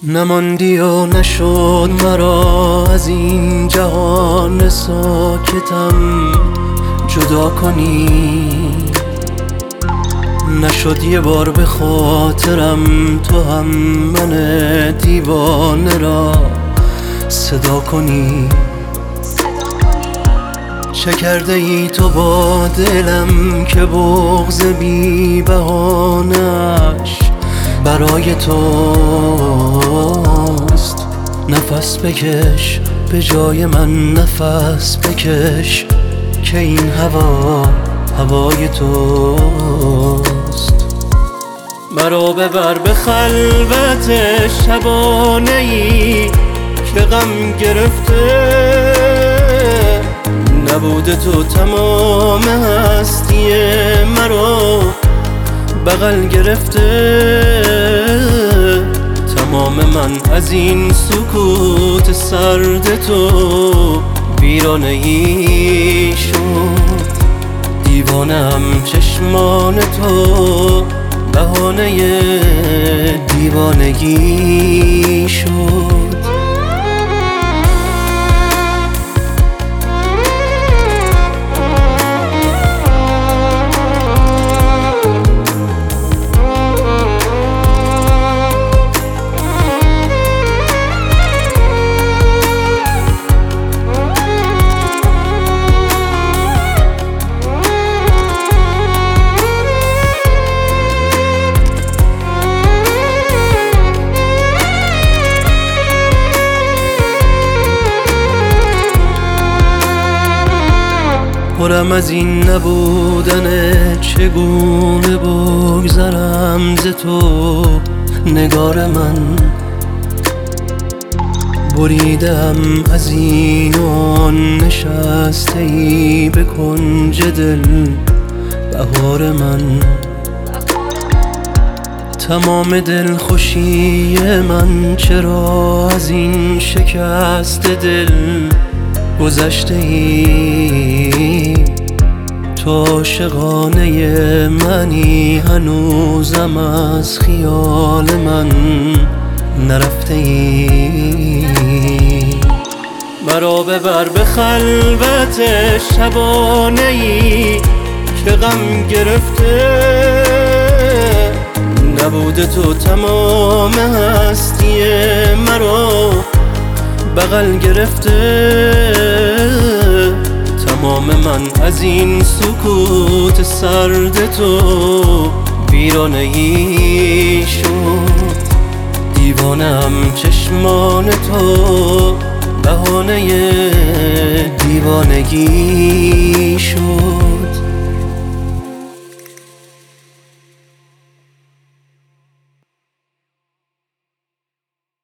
نماندی و نشد مرا از این جهان ساکتم جدا کنی، نشد یه بار به خاطرم تو هم من دیوانه را صدا کنی. چه کرده ای تو با دلم که بغض بی بهانه‌اش برای توست؟ نفس بکش به جای من، نفس بکش که این هوا هوای توست. مرا ببر به خلوت شبانه‌ای که غم گرفته، نبود تو تمام هستی مرا بغل گرفته. تمام من از این سکوت سرد تو ویرانه‌ای شد. دیوانم چشمان تو بهانه دیوانگی شد. پرم از این نبودن، چگونه بگذرم ز تو نگار من. بریدم از این و آن، نشسته ای به کنج دل بهار من. تمام دل خوشی من چرا از این شکست دل گذشته ای؟ تو عاشقانه منی، هنوزم از خیال من نرفته ای. مرا ببر به خلوت شبانه‌ای که غم گرفته، نبود تو تمام هستی مرا بغل گرفته. تمام من از این سکوت سرد تو ویرانه‌ای شد. دیوانم چشمان تو بهانه دیوانگی شد.